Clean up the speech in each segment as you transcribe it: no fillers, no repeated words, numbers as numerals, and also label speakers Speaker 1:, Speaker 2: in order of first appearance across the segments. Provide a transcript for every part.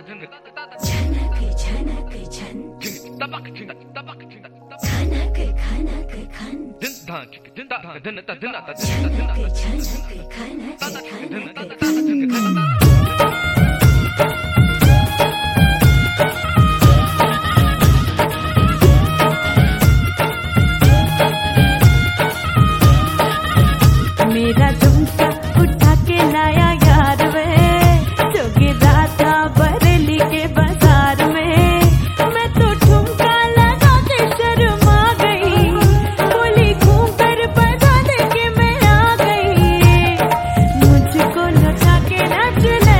Speaker 1: मेरा झुमका उठा के लाया यार वे, जो गिरा था बरेली के बाजार में। मैं तो ठुमका लगा के शर्मा गई, बोली घूम कर बजा दे के मैं आ गई। मुझको लौटा के नाच ले,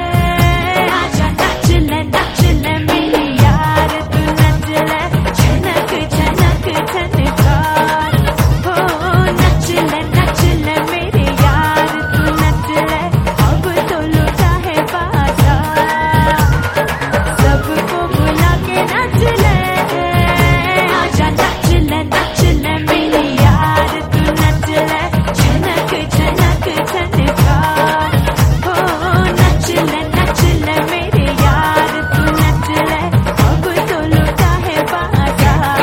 Speaker 1: आजा नाच ले मेरी यार, तू नाच ले छनक छनक छनकार। हो नाच ले मेरे यार, तू नच ले अब तो लुटा है बाजार। सबको बुला के नच ले, आजा नच ले मेरे यार, तू नच ले छनक छनक छनकार। हो नच ले मेरे यार, तू नच ले अब तो लुटा है बाजार।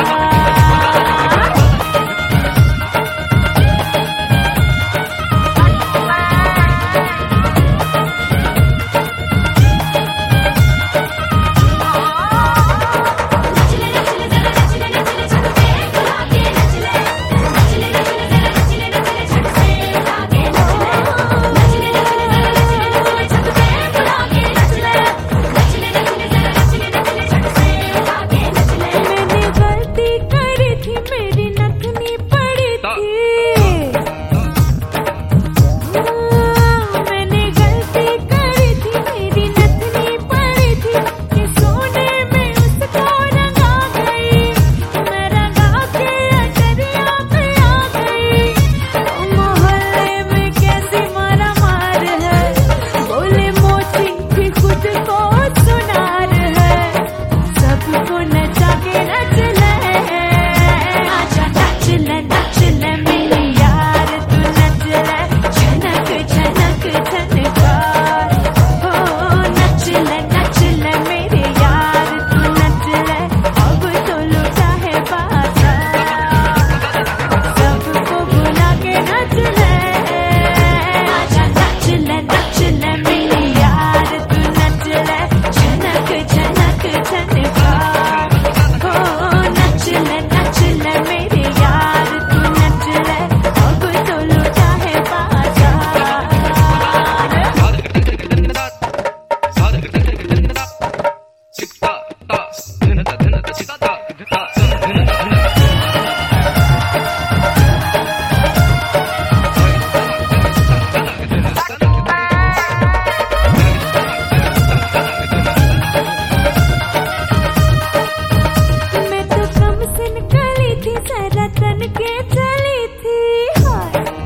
Speaker 1: के चली थी।